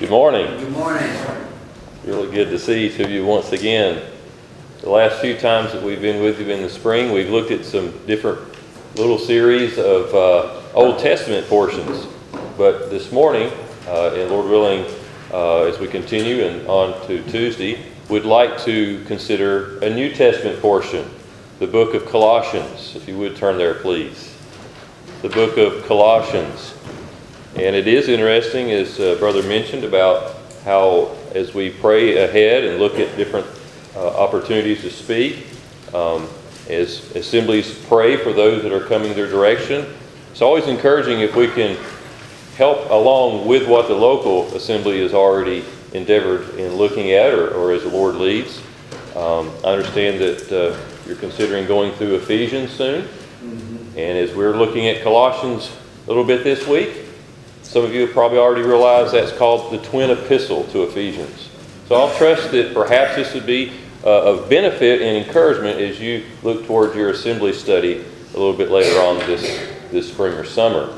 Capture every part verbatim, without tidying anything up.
Good morning. Good morning. Really good to see each of you once again. The last few times that we've been with you in the spring, we've looked at some different little series of uh, Old Testament portions. But this morning, uh, and Lord willing, uh, as we continue and on to Tuesday, we'd like to consider a New Testament portion, the book of Colossians. If you would turn there, please. The book of Colossians. And it is interesting, as uh, Brother mentioned, about how as we pray ahead and look at different uh, opportunities to speak, um, as assemblies pray for those that are coming their direction, it's always encouraging if we can help along with what the local assembly has already endeavored in looking at, or, or as the Lord leads. Um, I understand that uh, you're considering going through Ephesians soon, mm-hmm. and as we're looking at Colossians a little bit this week, some of you have probably already realized that's called the twin epistle to Ephesians. So I'll trust that perhaps this would be uh, of benefit and encouragement as you look toward your assembly study a little bit later on this, this spring or summer.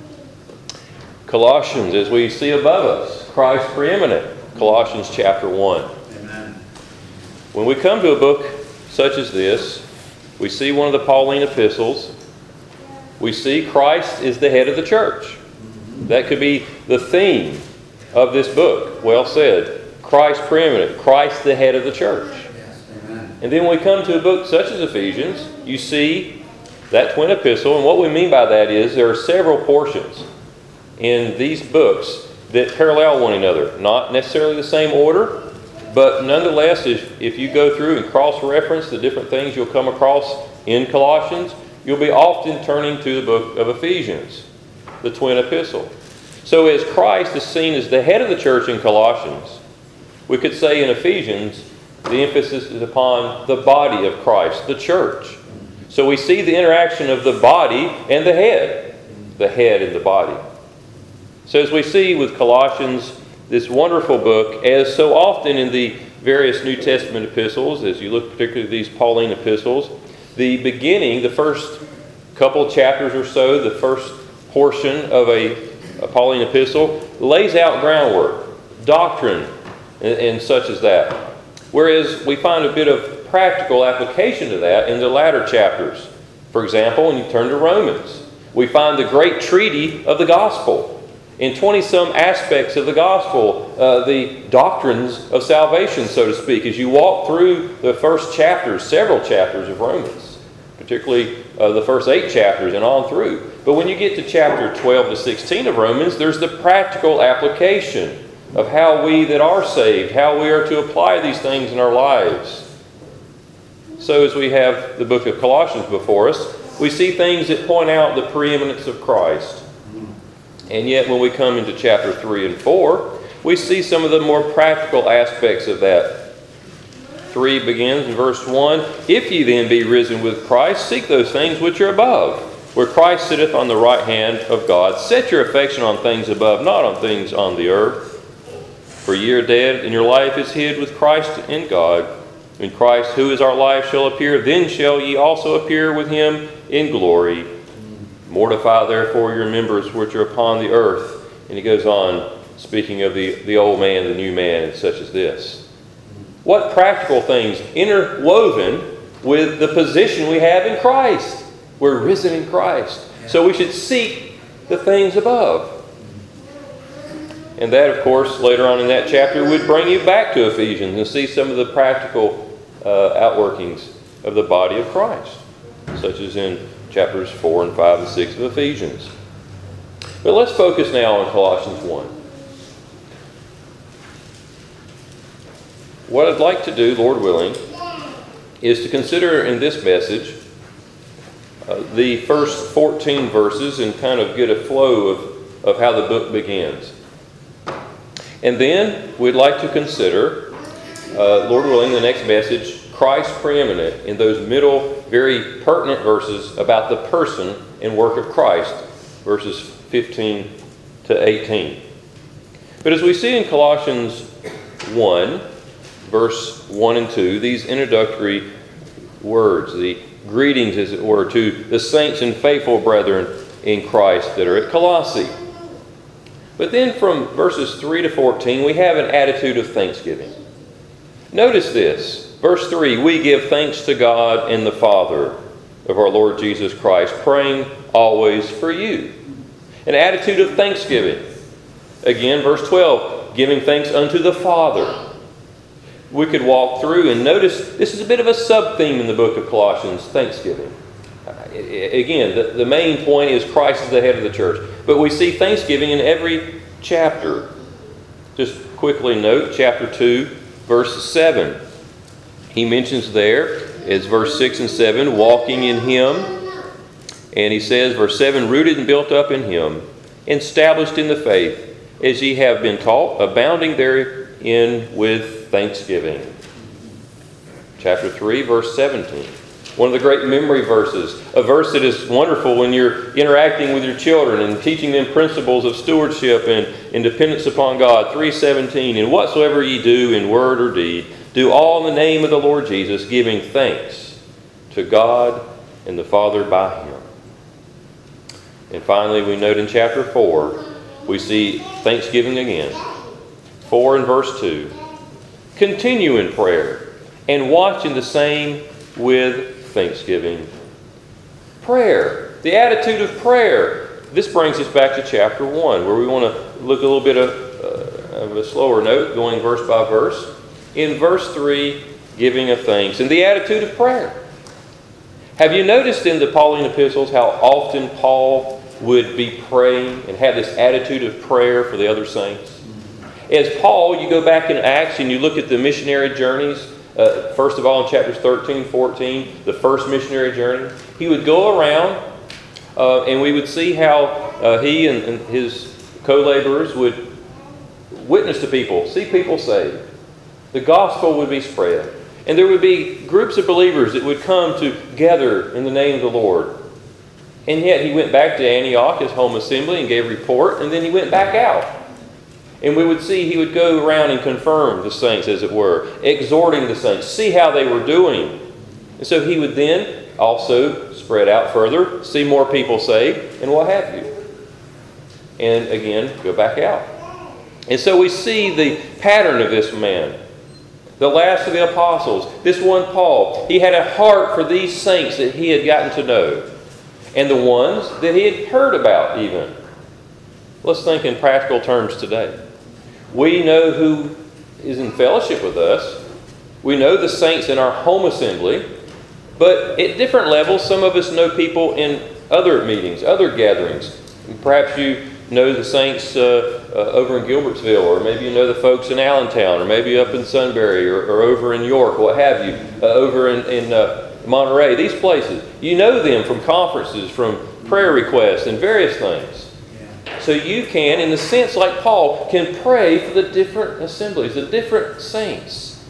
Colossians, as we see above us, Christ preeminent, Colossians chapter one. Amen. When we come to a book such as this, we see one of the Pauline epistles. We see Christ is the head of the church. That could be the theme of this book. Well said. Christ preeminent. Christ the head of the church. Yes, amen. And then when we come to a book such as Ephesians, you see that twin epistle. And what we mean by that is there are several portions in these books that parallel one another. Not necessarily the same order, but nonetheless, if, if you go through and cross-reference the different things you'll come across in Colossians, you'll be often turning to the book of Ephesians, the twin epistle. So as Christ is seen as the head of the church in Colossians, we could say in Ephesians, the emphasis is upon the body of Christ, the church. So we see the interaction of the body and the head, the head and the body. So as we see with Colossians, this wonderful book, as so often in the various New Testament epistles, as you look particularly at these Pauline epistles, the beginning, the first couple chapters or so, the first portion of a, a Pauline epistle lays out groundwork, doctrine, and, and such as that. Whereas we find a bit of practical application to that in the latter chapters. For example, when you turn to Romans, we find the great treaty of the gospel. In twenty-some aspects of the gospel, uh, the doctrines of salvation, so to speak, as you walk through the first chapters, several chapters of Romans, particularly uh, the first eight chapters and on through. But when you get to chapter twelve to sixteen of Romans, there's the practical application of how we that are saved, how we are to apply these things in our lives. So as we have the book of Colossians before us, we see things that point out the preeminence of Christ. And yet when we come into chapter three and four, we see some of the more practical aspects of that. three begins in verse one, "If ye then be risen with Christ, seek those things which are above, where Christ sitteth on the right hand of God. Set your affection on things above, not on things on the earth. For ye are dead, and your life is hid with Christ in God. When Christ, who is our life, shall appear, then shall ye also appear with him in glory. Mortify therefore your members which are upon the earth." And he goes on, speaking of the, the old man, the new man, and such as this. What practical things interwoven with the position we have in Christ. We're risen in Christ. So we should seek the things above. And that, of course, later on in that chapter would bring you back to Ephesians and see some of the practical uh, outworkings of the body of Christ, such as in chapters four and five and six of Ephesians. But let's focus now on Colossians one. What I'd like to do, Lord willing, is to consider in this message uh, the first fourteen verses and kind of get a flow of, of how the book begins. And then we'd like to consider, uh, Lord willing, the next message, Christ preeminent, in those middle, very pertinent verses about the person and work of Christ, verses fifteen to eighteen. But as we see in Colossians one, verse one and two, these introductory words, the greetings, as it were, to the saints and faithful brethren in Christ that are at Colossae. But then from verses three to fourteen, we have an attitude of thanksgiving. Notice this. Verse three, we give thanks to God and the Father of our Lord Jesus Christ, praying always for you. An attitude of thanksgiving. Again, verse twelve, giving thanks unto the Father. We could walk through and notice this is a bit of a sub-theme in the book of Colossians, thanksgiving. Again, the, the main point is Christ is the head of the church. But we see thanksgiving in every chapter. Just quickly note, chapter two, verse seven. He mentions there, it's verse six and seven, walking in Him. And he says, verse seven, rooted and built up in Him, established in the faith, as ye have been taught, abounding therein with thanksgiving. Chapter three, verse seventeen. One of the great memory verses. A verse that is wonderful when you're interacting with your children and teaching them principles of stewardship and, and dependence upon God. three seventeen. And whatsoever ye do in word or deed, do all in the name of the Lord Jesus, giving thanks to God and the Father by Him. And finally, we note in chapter four, we see thanksgiving again. four and verse two. Continue in prayer and watch in the same with thanksgiving. Prayer. The attitude of prayer. This brings us back to chapter one, where we want to look a little bit of, uh, of a slower note, going verse by verse. In verse three, giving of thanks. And the attitude of prayer. Have you noticed in the Pauline epistles how often Paul would be praying and have this attitude of prayer for the other saints? As Paul, you go back in Acts and you look at the missionary journeys, uh, first of all in chapters thirteen, fourteen, the first missionary journey, he would go around uh, and we would see how uh, he and, and his co-laborers would witness to people, see people saved. The gospel would be spread. And there would be groups of believers that would come together in the name of the Lord. And yet he went back to Antioch, his home assembly, and gave a report, and then he went back out. And we would see he would go around and confirm the saints, as it were, exhorting the saints, see how they were doing. And so he would then also spread out further, see more people saved, and what have you. And again, go back out. And so we see the pattern of this man. The last of the apostles, this one Paul, he had a heart for these saints that he had gotten to know. And the ones that he had heard about even. Let's think in practical terms today. We know who is in fellowship with us. We know the saints in our home assembly. But at different levels, some of us know people in other meetings, other gatherings. Perhaps you know the saints uh, uh, over in Gilbertsville, or maybe you know the folks in Allentown, or maybe up in Sunbury, or, or over in York, what have you, uh, over in, in uh, Monterey, these places. You know them from conferences, from prayer requests, and various things. So you can, in a sense like Paul, can pray for the different assemblies, the different saints.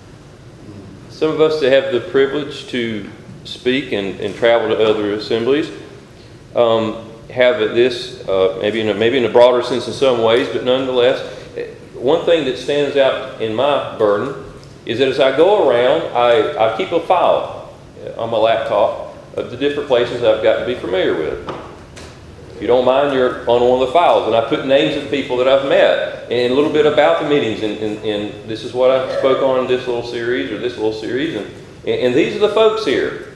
Some of us that have the privilege to speak and, and travel to other assemblies um, have this, uh, maybe, in a, maybe in a broader sense in some ways, but nonetheless, one thing that stands out in my burden is that as I go around, I, I keep a file on my laptop of the different places I've got to be familiar with. If you don't mind, you're on one of the files. And I put names of people that I've met and a little bit about the meetings. And, and, and this is what I spoke on in this little series or this little series. And, and these are the folks here.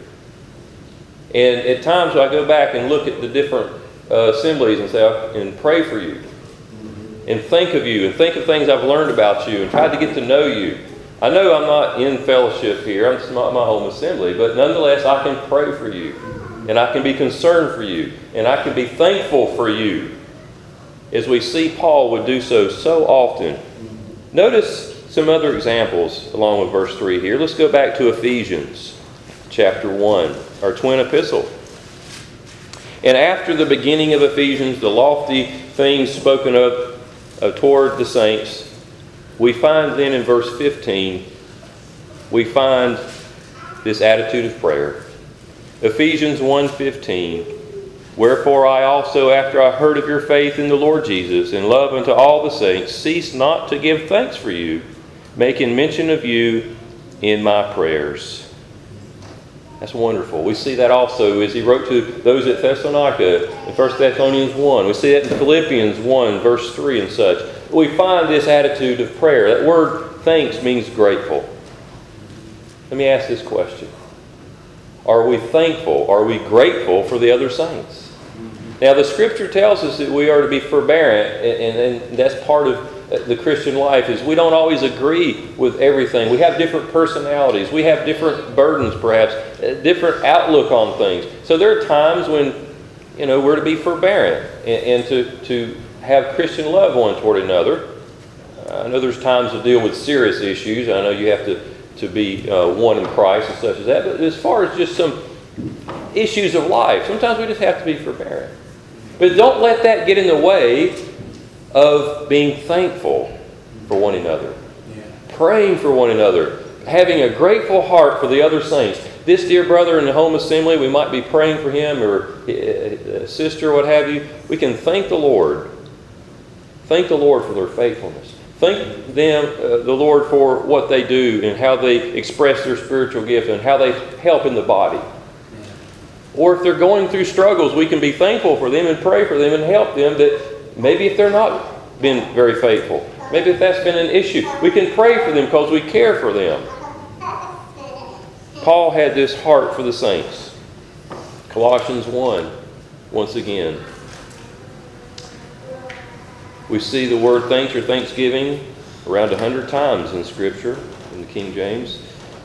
And at times I go back and look at the different uh, assemblies and say, and pray for you. And think of you. And think of things I've learned about you and tried to get to know you. I know I'm not in fellowship here. It's not my home assembly. But nonetheless, I can pray for you. And I can be concerned for you. And I can be thankful for you. As we see Paul would do so so often. Notice some other examples along with verse three here. Let's go back to Ephesians chapter one, our twin epistle. And after the beginning of Ephesians, the lofty things spoken of uh, toward the saints, we find then in verse fifteen, we find this attitude of prayer. Ephesians one fifteen, wherefore I also, after I heard of your faith in the Lord Jesus, and love unto all the saints, cease not to give thanks for you, making mention of you in my prayers. That's wonderful. We see that also as he wrote to those at Thessalonica in First Thessalonians one. We see that in Philippians one, verse three and such. We find this attitude of prayer. That word thanks means grateful. Let me ask this question. Are we thankful? Are we grateful for the other saints? Now, the Scripture tells us that we are to be forbearant, and, and, and that's part of the Christian life, is we don't always agree with everything. We have different personalities. We have different burdens, perhaps, a different outlook on things. So there are times when, you know, we're to be forbearant and, and to, to have Christian love one toward another. I know there's times to deal with serious issues. I know you have to, to be uh, one in Christ and such as that. But as far as just some issues of life, sometimes we just have to be forbearant. But don't let that get in the way of being thankful for one another, yeah. Praying for one another, having a grateful heart for the other saints. This dear brother in the home assembly, we might be praying for him, or a sister, what have you. We can thank the Lord. Thank the Lord for their faithfulness. Thank them, uh, the Lord, for what they do and how they express their spiritual gift and how they help in the body. Yeah. Or if they're going through struggles, we can be thankful for them and pray for them and help them, that maybe if they're not been very faithful, maybe if that's been an issue, we can pray for them because we care for them. Paul had this heart for the saints. Colossians one, once again. We see the word thanks or thanksgiving around a hundred times in Scripture, in the King James.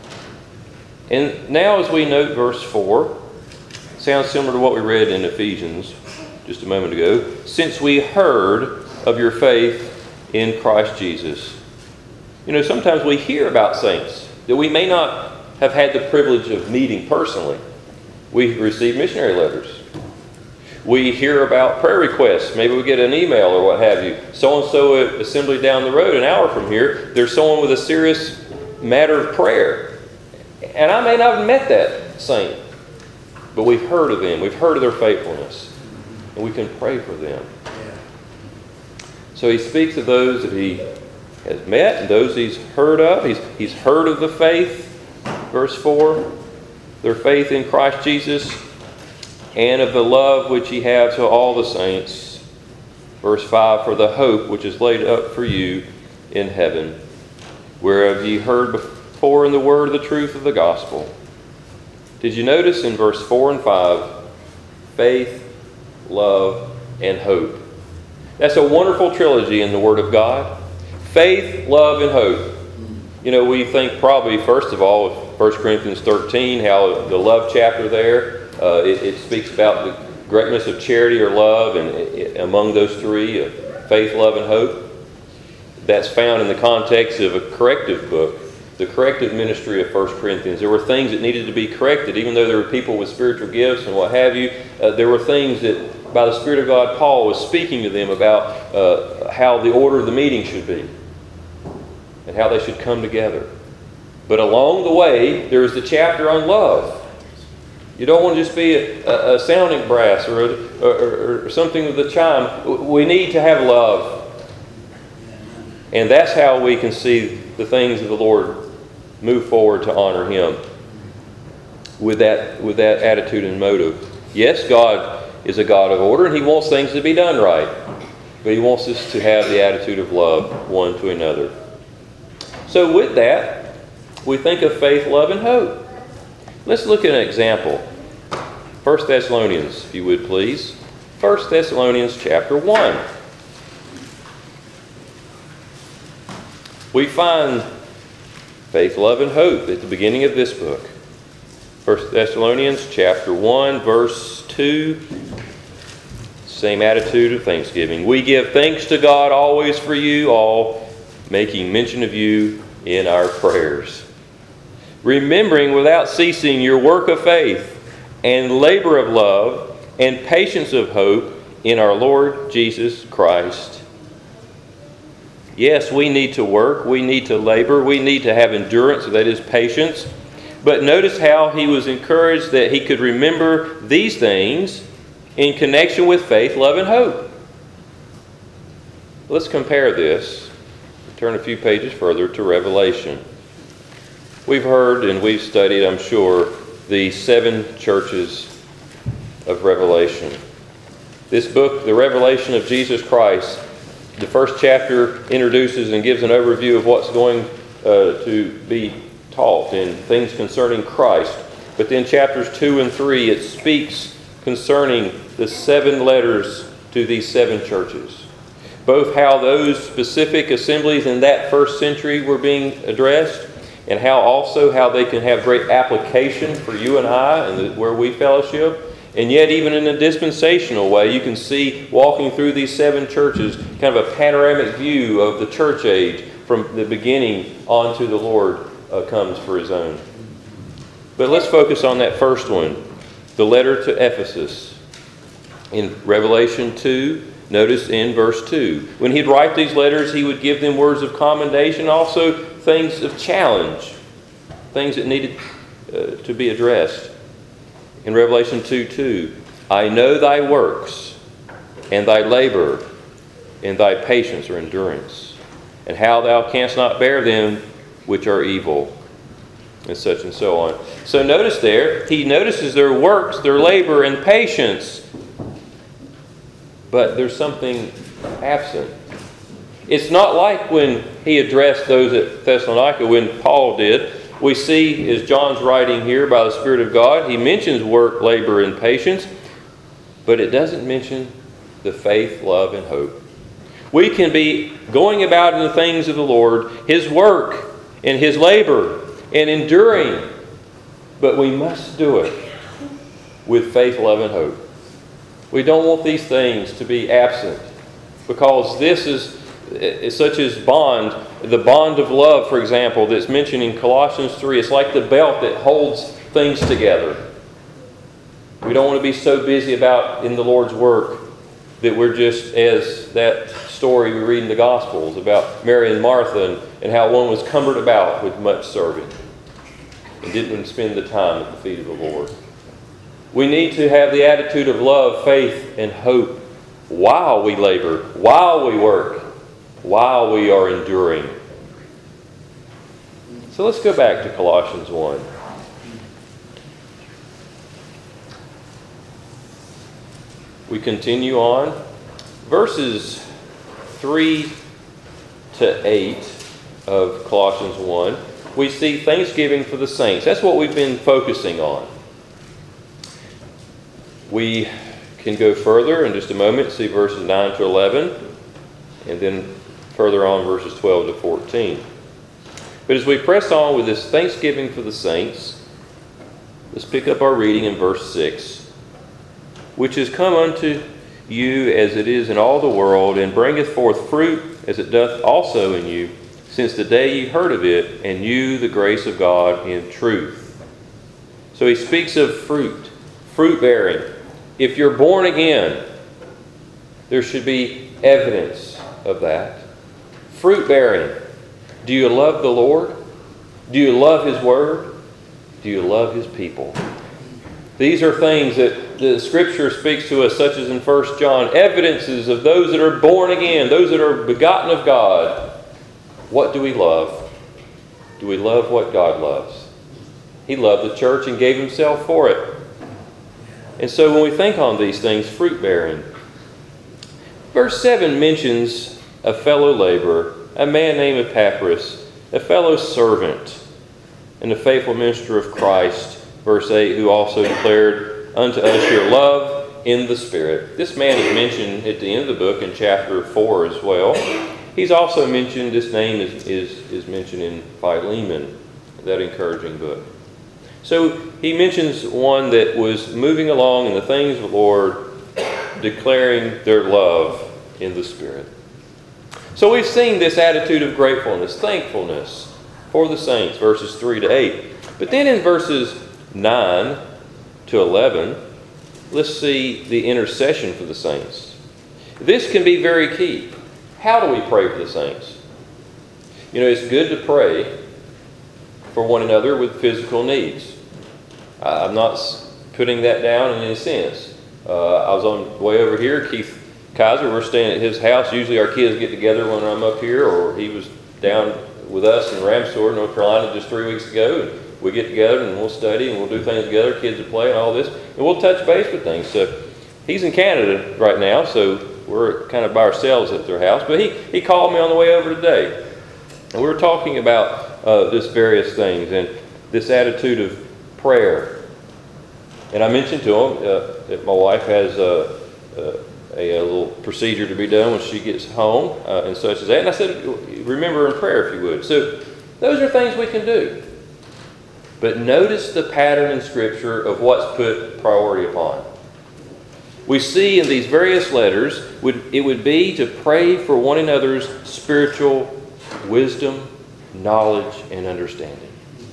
And now as we note verse four, sounds similar to what we read in Ephesians just a moment ago. Since we heard of your faith in Christ Jesus. You know, sometimes we hear about saints that we may not have had the privilege of meeting personally. We receive missionary letters. We hear about prayer requests. Maybe we get an email or what have you. So-and-so at assembly down the road, an hour from here, there's someone with a serious matter of prayer. And I may not have met that saint, but we've heard of them. We've heard of their faithfulness. And we can pray for them. So he speaks of those that he has met and those he's heard of. He's, he's heard of the faith, verse four, their faith in Christ Jesus, and of the love which ye have to all the saints. Verse five, for the hope which is laid up for you in heaven, whereof ye heard before in the word of the truth of the gospel. Did you notice in verse four and five, faith, love, and hope? That's a wonderful trilogy in the Word of God. Faith, love, and hope. You know, we think probably, first of all, of First Corinthians thirteen, how the love chapter there, uh, it, it speaks about the greatness of charity or love, and it, among those three, uh, faith, love, and hope. That's found in the context of a corrective book, the corrective ministry of First Corinthians. There were things that needed to be corrected, even though there were people with spiritual gifts and what have you. Uh, there were things that, by the Spirit of God, Paul was speaking to them about uh, how the order of the meeting should be and how they should come together. But along the way, there is the chapter on love. You don't want to just be a, a, a sounding brass or, a, or, or something with a chime. We need to have love. And that's how we can see the things of the Lord move forward to honor Him with that, with that attitude and motive. Yes, God is a God of order, and He wants things to be done right. But He wants us to have the attitude of love one to another. So with that, we think of faith, love, and hope. Let's look at an example. First Thessalonians, if you would please. First Thessalonians chapter one. We find faith, love, and hope at the beginning of this book. First Thessalonians chapter one, verse two. Same attitude of thanksgiving. We give thanks to God always for you all, making mention of you in our prayers. Remembering without ceasing your work of faith and labor of love and patience of hope in our Lord Jesus Christ. Yes, we need to work. We need to labor. We need to have endurance, that is patience. But notice how he was encouraged that he could remember these things in connection with faith, love, and hope. Let's compare this. Turn a few pages further to Revelation. We've heard and we've studied, I'm sure, the seven churches of Revelation. This book, the Revelation of Jesus Christ, the first chapter introduces and gives an overview of what's going uh, to be taught and things concerning Christ. But then chapters two and three, it speaks concerning the seven letters to these seven churches. Both how those specific assemblies in that first century were being addressed, and how also how they can have great application for you and I and the, where we fellowship. And yet even in a dispensational way, you can see walking through these seven churches kind of a panoramic view of the church age from the beginning on to the Lord uh, comes for His own. But let's focus on that first one, the letter to Ephesus. In Revelation two, notice in verse two. When he'd write these letters, he would give them words of commendation, also things of challenge, things that needed uh, to be addressed. In Revelation two two, I know thy works, and thy labor, and thy patience or endurance, and how thou canst not bear them which are evil, and such and so on. So notice there, he notices their works, their labor, and patience, but there's something absent. It's not like when he addressed those at Thessalonica, when Paul did. We see, as John's writing here by the Spirit of God, he mentions work, labor, and patience, but it doesn't mention the faith, love, and hope. We can be going about in the things of the Lord, His work and His labor and enduring, but we must do it with faith, love, and hope. We don't want these things to be absent, because this is such as bond, the bond of love, for example, that's mentioned in Colossians three. It's like the belt that holds things together. We don't want to be so busy about in the Lord's work that we're just, as that story we read in the Gospels about Mary and Martha and, and how one was cumbered about with much serving and didn't spend the time at the feet of the Lord. We need to have the attitude of love, faith, and hope while we labor, while we work, while we are enduring. So let's go back to Colossians one. We continue on. Verses three to eight of Colossians one, we see thanksgiving for the saints. That's what we've been focusing on. We can go further in just a moment, see verses nine to eleven, and then further on verses twelve to fourteen. But as we press on with this thanksgiving for the saints, let's pick up our reading in verse six. Which is come unto you as it is in all the world, and bringeth forth fruit as it doth also in you, since the day ye heard of it, and knew the grace of God in truth. So he speaks of fruit, fruit bearing. If you're born again, there should be evidence of that. Fruit bearing. Do you love the Lord? Do you love His Word? Do you love His people? These are things that the Scripture speaks to us, such as in First John, evidences of those that are born again, those that are begotten of God. What do we love? Do we love what God loves? He loved the church and gave Himself for it. And so when we think on these things, fruit bearing. Verse seven mentions a fellow laborer, a man named Epaphras, a fellow servant, and a faithful minister of Christ. Verse eight, who also declared unto us your love in the Spirit. This man is mentioned at the end of the book in chapter four as well. He's also mentioned, this name is, is, is mentioned in Philemon, that encouraging book. So he mentions one that was moving along in the things of the Lord, declaring their love in the Spirit. So we've seen this attitude of gratefulness, thankfulness for the saints, verses three to eight. But then in verses nine to eleven, let's see the intercession for the saints. This can be very key. How do we pray for the saints? You know, it's good to pray for one another with physical needs. I'm not putting that down in any sense. Uh, I was on the way over here, Keith Kaiser, we're staying at his house. Usually our kids get together when I'm up here, or he was down with us in Ramsor, North Carolina just three weeks ago. we get together and we'll study and we'll do things together. Kids will play and all this. And we'll touch base with things. So he's in Canada right now, so we're kind of by ourselves at their house. But he, he called me on the way over today. And we were talking about uh, this various things and this attitude of prayer. And I mentioned to him uh, that my wife has a, a, a little procedure to be done when she gets home uh, and such as that. And I said, remember in prayer if you would. So those are things we can do. But notice the pattern in Scripture of what's put priority upon. We see in these various letters, it would be to pray for one another's spiritual wisdom, knowledge, and understanding.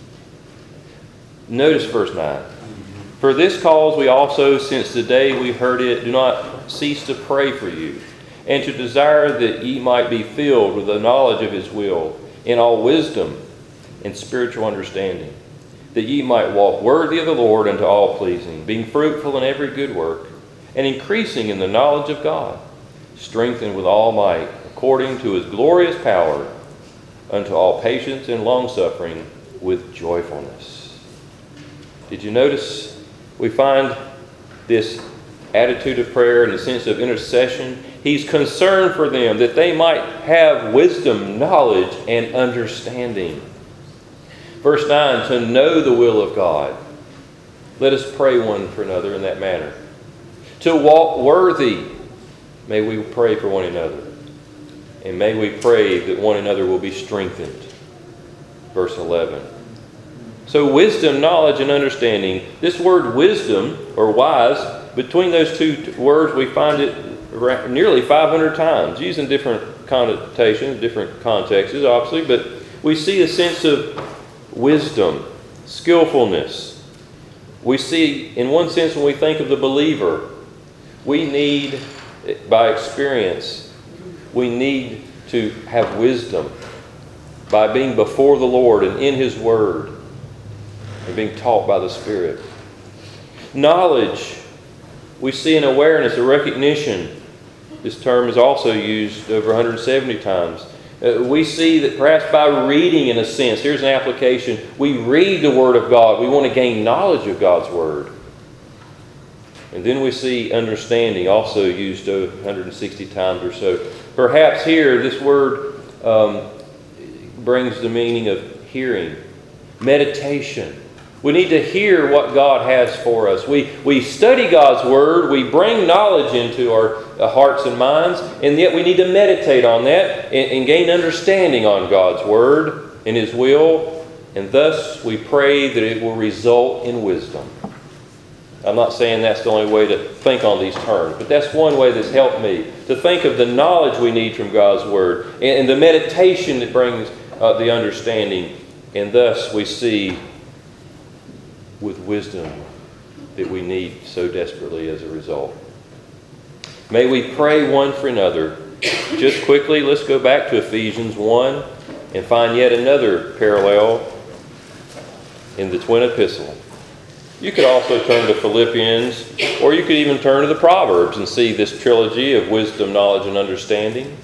Notice verse nine. For this cause we also, since the day we heard it, do not cease to pray for you, and to desire that ye might be filled with the knowledge of His will, in all wisdom and spiritual understanding, that ye might walk worthy of the Lord unto all pleasing, being fruitful in every good work, and increasing in the knowledge of God, strengthened with all might, according to His glorious power, unto all patience and longsuffering with joyfulness. Did you notice we find this attitude of prayer and a sense of intercession? He's concerned for them that they might have wisdom, knowledge, and understanding. Verse nine, to know the will of God. Let us pray one for another in that manner. To walk worthy, may we pray for one another. And may we pray that one another will be strengthened. Verse eleven. So wisdom, knowledge, and understanding. This word wisdom, or wise, between those two words we find it nearly five hundred times, used in different connotations, different contexts, obviously, but we see a sense of wisdom, skillfulness. We see, in one sense, when we think of the believer, we need, by experience, we need to have wisdom by being before the Lord and in His Word and being taught by the Spirit. Knowledge, we see an awareness, a recognition. This term is also used over one hundred seventy times. Uh, we see that perhaps by reading, in a sense, here's an application, we read the Word of God. We want to gain knowledge of God's Word. And then we see understanding, also used one hundred sixty times or so. Perhaps here, this word um, brings the meaning of hearing, meditation. We need to hear what God has for us. We, we study God's Word, we bring knowledge into our uh, hearts and minds, and yet we need to meditate on that and, and gain understanding on God's Word and His will, and thus we pray that it will result in wisdom. I'm not saying that's the only way to think on these terms, but that's one way that's helped me to think of the knowledge we need from God's Word and, and the meditation that brings uh, the understanding, and thus we see with wisdom that we need so desperately as a result. May we pray one for another. Just quickly, let's go back to Ephesians one and find yet another parallel in the twin epistle. You could also turn to Philippians, or you could even turn to the Proverbs and see this trilogy of wisdom, knowledge, and understanding.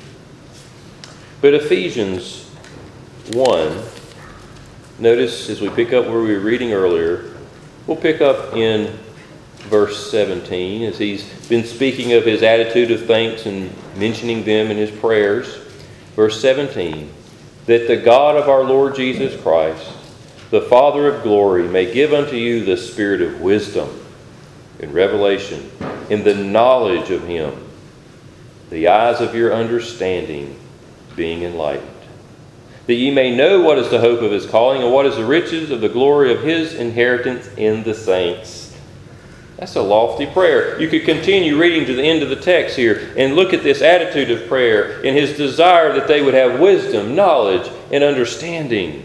But Ephesians one, notice as we pick up where we were reading earlier, we'll pick up in verse seventeen, as he's been speaking of his attitude of thanks and mentioning them in his prayers. Verse seventeen, that the God of our Lord Jesus Christ, the Father of glory, may give unto you the spirit of wisdom and revelation in the knowledge of Him, the eyes of your understanding being enlightened, that ye may know what is the hope of His calling and what is the riches of the glory of His inheritance in the saints. That's a lofty prayer. You could continue reading to the end of the text here and look at this attitude of prayer and his desire that they would have wisdom, knowledge, and understanding.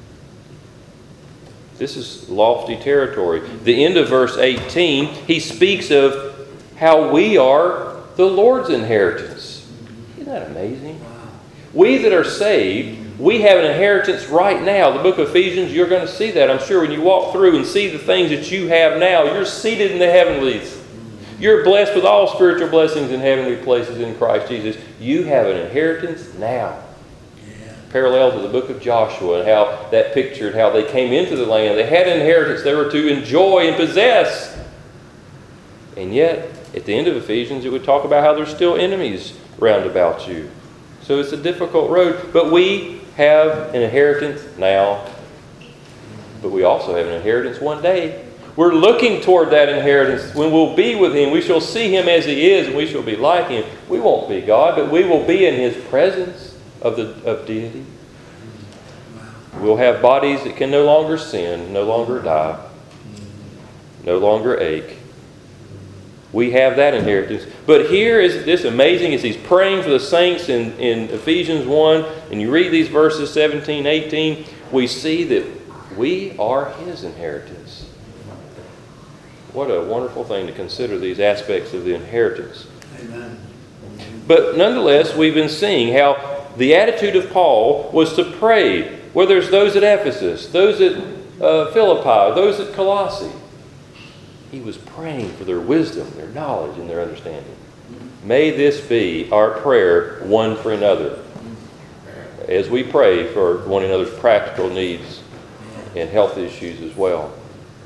This is lofty territory. The end of verse eighteen, he speaks of how we are the Lord's inheritance. Isn't that amazing? We that are saved, we have an inheritance right now. The book of Ephesians, you're going to see that, I'm sure, when you walk through and see the things that you have now. You're seated in the heavenlies. You're blessed with all spiritual blessings in heavenly places in Christ Jesus. You have an inheritance now. parallel to the book of Joshua and how that pictured how they came into the land. They had an inheritance they were to enjoy and possess. And yet, at the end of Ephesians, it would talk about how there's still enemies round about you. So it's a difficult road. But we have an inheritance now. But we also have an inheritance one day. We're looking toward that inheritance. When we'll be with Him, we shall see Him as He is, and we shall be like Him. We won't be God, but we will be in His presence of the of deity. We'll have bodies that can no longer sin, no longer die, no longer ache. We have that inheritance. But here is this amazing as he's praying for the saints in, in Ephesians one, and you read these verses seventeen, eighteen, we see that we are His inheritance. What a wonderful thing to consider these aspects of the inheritance. Amen. But nonetheless, we've been seeing how the attitude of Paul was to pray, whether it's those at Ephesus, those at uh, Philippi, those at Colossae. He was praying for their wisdom, their knowledge, and their understanding. May this be our prayer one for another as we pray for one another's practical needs and health issues as well.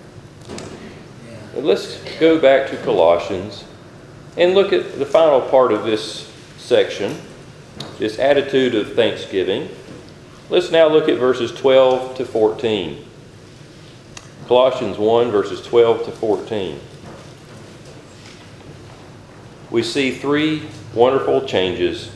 But let's go back to Colossians and look at the final part of this section, this attitude of thanksgiving. Let's now look at verses twelve to fourteen. Colossians one, verses twelve to fourteen. We see three wonderful changes.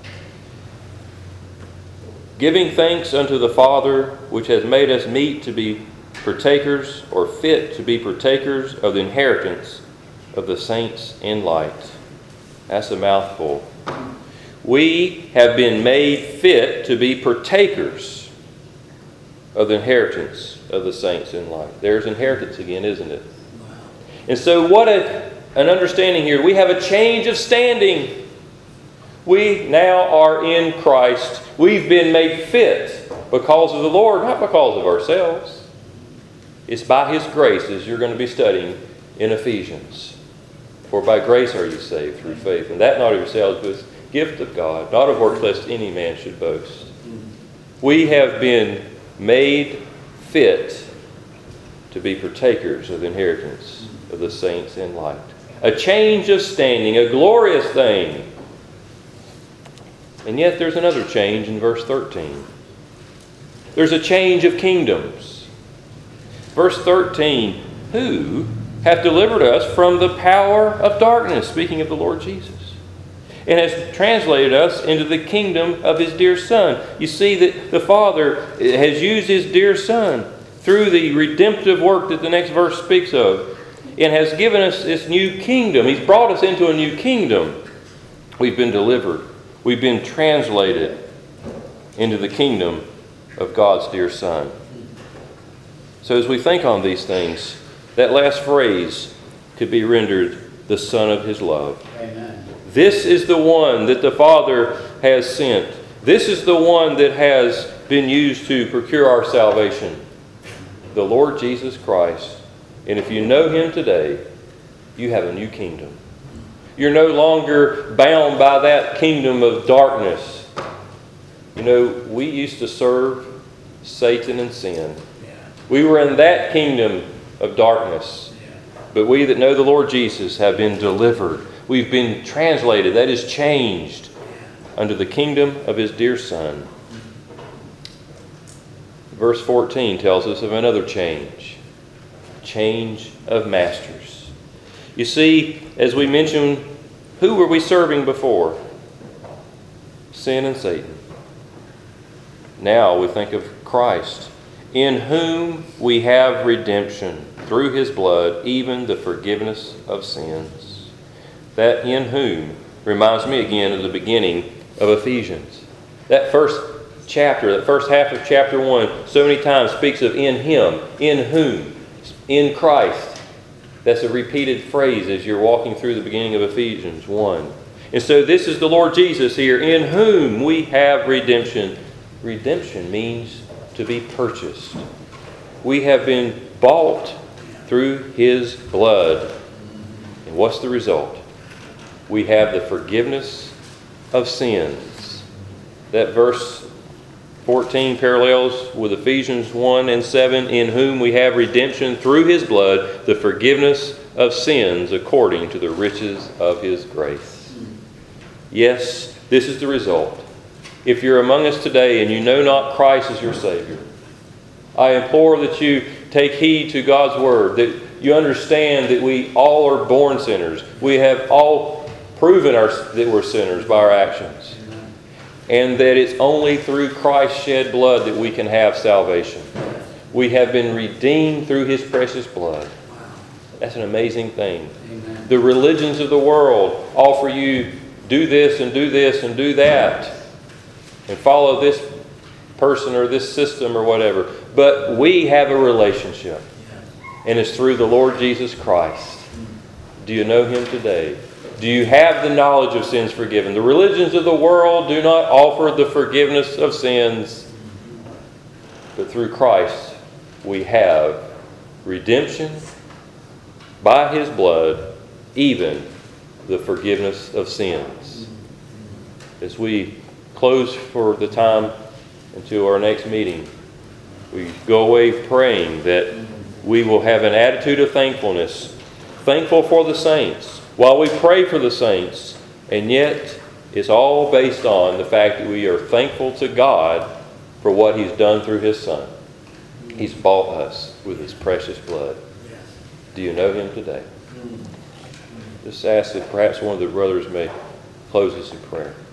Giving thanks unto the Father, which has made us meet to be partakers, or fit to be partakers of the inheritance of the saints in light. That's a mouthful. We have been made fit to be partakers of the inheritance of the saints in light. There's inheritance again, isn't it? And so what a, an understanding here. We have a change of standing. We now are in Christ. We've been made fit because of the Lord, not because of ourselves. It's by His grace, as you're going to be studying in Ephesians. For by grace are you saved through faith, and that not of yourselves, but it's the gift of God, not of works, lest any man should boast. We have been made fit to be partakers of the inheritance of the saints in light. A change of standing, a glorious thing. And yet there's another change in verse thirteen. There's a change of kingdoms. Verse thirteen, who hath delivered us from the power of darkness, speaking of the Lord Jesus, and has translated us into the kingdom of His dear Son. You see that the Father has used His dear Son through the redemptive work that the next verse speaks of, and has given us this new kingdom. He's brought us into a new kingdom. We've been delivered. We've been translated into the kingdom of God's dear Son. So as we think on these things, that last phrase could be rendered the Son of His love. Amen. This is the one that the Father has sent. This is the one that has been used to procure our salvation. The Lord Jesus Christ. And if you know Him today, you have a new kingdom. You're no longer bound by that kingdom of darkness. You know, we used to serve Satan and sin. We were in that kingdom of darkness. But we that know the Lord Jesus have been delivered. We've been translated, that is changed, under the kingdom of His dear Son. Verse fourteen tells us of another change. Change of masters. You see, as we mentioned, who were we serving before? Sin and Satan. Now we think of Christ, in whom we have redemption through His blood, even the forgiveness of sins. That in whom reminds me again of the beginning of Ephesians. That first chapter, that first half of chapter one, so many times speaks of in Him, in whom, in Christ. That's a repeated phrase as you're walking through the beginning of Ephesians one. And so this is the Lord Jesus here, in whom we have redemption. Redemption means to be purchased. We have been bought through His blood. And what's the result? We have the forgiveness of sins. That verse fourteen parallels with Ephesians one and seven, in whom we have redemption through his blood, the forgiveness of sins according to the riches of his grace. Yes, this is the result. If you're among us today and you know not Christ as your Savior, I implore that you take heed to God's Word, that you understand that we all are born sinners. We have all proven our, that we're sinners by our actions. And that it's only through Christ's shed blood that we can have salvation. We have been redeemed through his precious blood. That's an amazing thing. Amen. The religions of the world offer you do this and do this and do that and follow this person or this system or whatever. But we have a relationship, and it's through the Lord Jesus Christ. Do you know him today? Do you have the knowledge of sins forgiven? The religions of the world do not offer the forgiveness of sins, but through Christ we have redemption by his blood, even the forgiveness of sins. As we close for the time until our next meeting, we go away praying that we will have an attitude of thankfulness, thankful for the saints, while we pray for the saints, and yet it's all based on the fact that we are thankful to God for what he's done through his Son. He's bought us with his precious blood. Do you know him today? Just ask that perhaps one of the brothers may close us in prayer.